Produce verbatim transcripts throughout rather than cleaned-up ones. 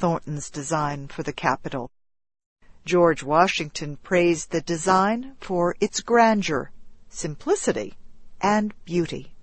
Thornton's design for the Capitol. George Washington praised the design for its grandeur, simplicity, and beauty.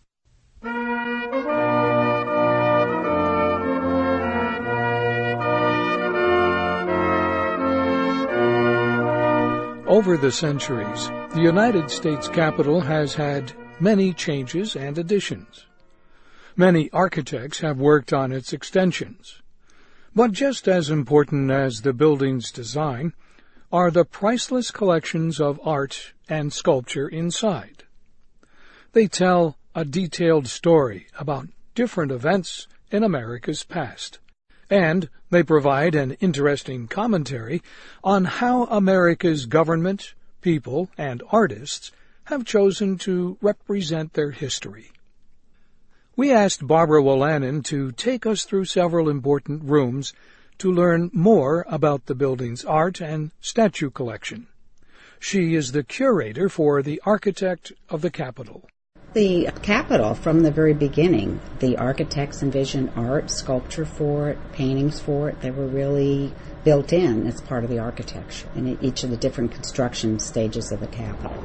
Over the centuries, the United States Capitol has had many changes and additions. Many architects have worked on its extensions. But just as important as the building's design are the priceless collections of art and sculpture inside. They tell a detailed story about different events in America's past, and they provide an interesting commentary on how America's government, people, and artists have chosen to represent their history. We asked Barbara Wolanin to take us through several important rooms to learn more about the building's art and statue collection. She is the curator for the Architect of the Capitol. The Capitol, from the very beginning, the architects envisioned art, sculpture for it, paintings for it. They were really built in as part of the architecture in each of the different construction stages of the Capitol.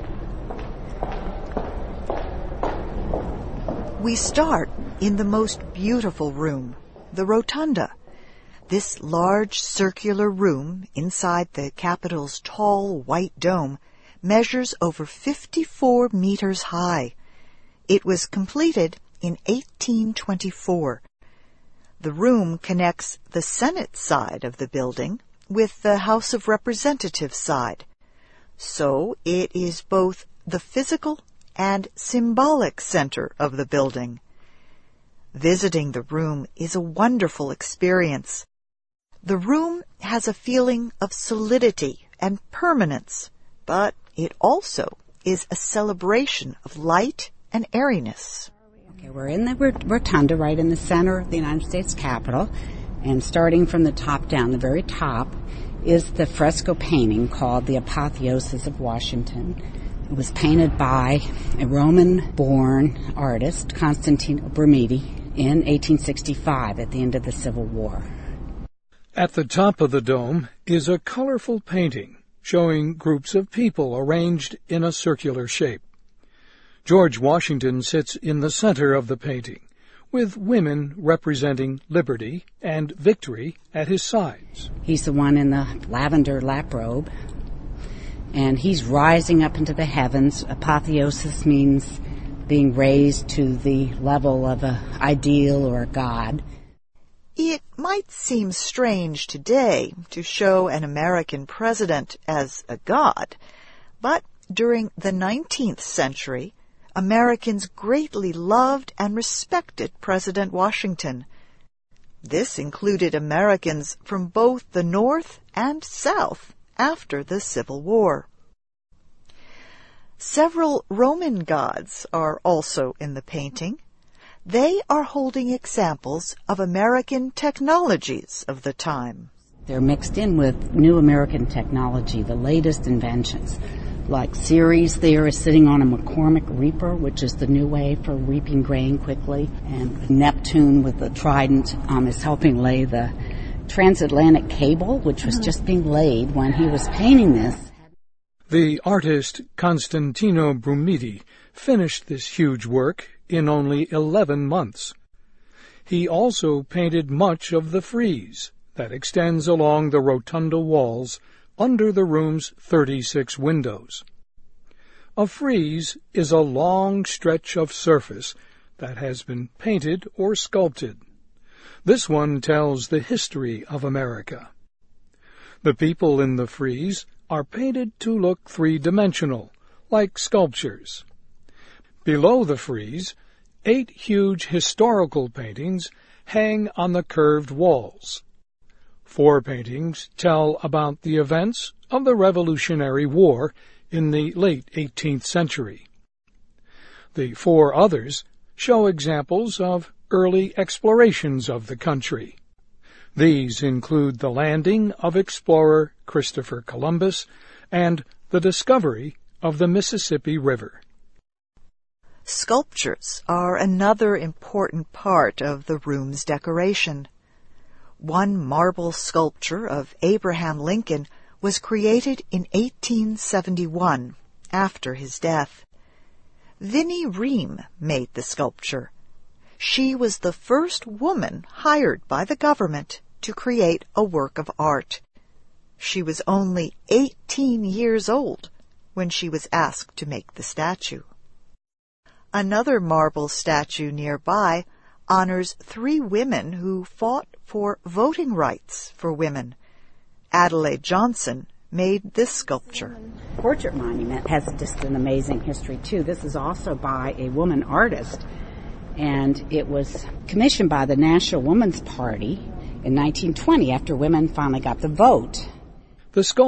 We start in the most beautiful room, the Rotunda. This large circular room inside the Capitol's tall white dome measures over fifty-four meters high. It was completed in eighteen twenty-four. The room connects the Senate side of the building with the House of Representatives side. So it is both the physical and symbolic center of the building. Visiting the room is a wonderful experience. The room has a feeling of solidity and permanence, but it also is a celebration of light and airiness. Okay, we're in the rotunda right in the center of the United States Capitol, and starting from the top down, the very top, is the fresco painting called The Apotheosis of Washington. It was painted by a Roman-born artist, Constantino Brumidi, in eighteen sixty-five at the end of the Civil War. At the top of the dome is a colorful painting showing groups of people arranged in a circular shape. George Washington sits in the center of the painting, with women representing liberty and victory at his sides. He's the one in the lavender lap robe, and he's rising up into the heavens. Apotheosis means being raised to the level of an ideal or a god. It might seem strange today to show an American president as a god, but during the nineteenth century, Americans greatly loved and respected President Washington. This included Americans from both the North and South after the Civil War. Several Roman gods are also in the painting. They are holding examples of American technologies of the time. They're mixed in with new American technology, the latest inventions. Like Ceres there is sitting on a McCormick reaper, which is the new way for reaping grain quickly. And Neptune with the trident um, is helping lay the transatlantic cable, which was just being laid when he was painting this. The artist Constantino Brumidi finished this huge work in only eleven months. He also painted much of the frieze that extends along the rotunda walls under the room's thirty-six windows. A frieze is a long stretch of surface that has been painted or sculpted. This one tells the history of America. The people in the frieze are painted to look three-dimensional, like sculptures. Below the frieze, eight huge historical paintings hang on the curved walls. Four paintings tell about the events of the Revolutionary War in the late eighteenth century. The four others show examples of early explorations of the country. These include the landing of explorer Christopher Columbus and the discovery of the Mississippi River. Sculptures are another important part of the room's decoration. One marble sculpture of Abraham Lincoln was created in eighteen seventy-one, after his death. Vinnie Ream made the sculpture. She was the first woman hired by the government to create a work of art. She was only eighteen years old when she was asked to make the statue. Another marble statue nearby honors three women who fought for voting rights for women. Adelaide Johnson made this sculpture. Portrait monument has just an amazing history, too. This is also by a woman artist, and it was commissioned by the National Woman's Party in nineteen twenty after women finally got the vote. The sculpture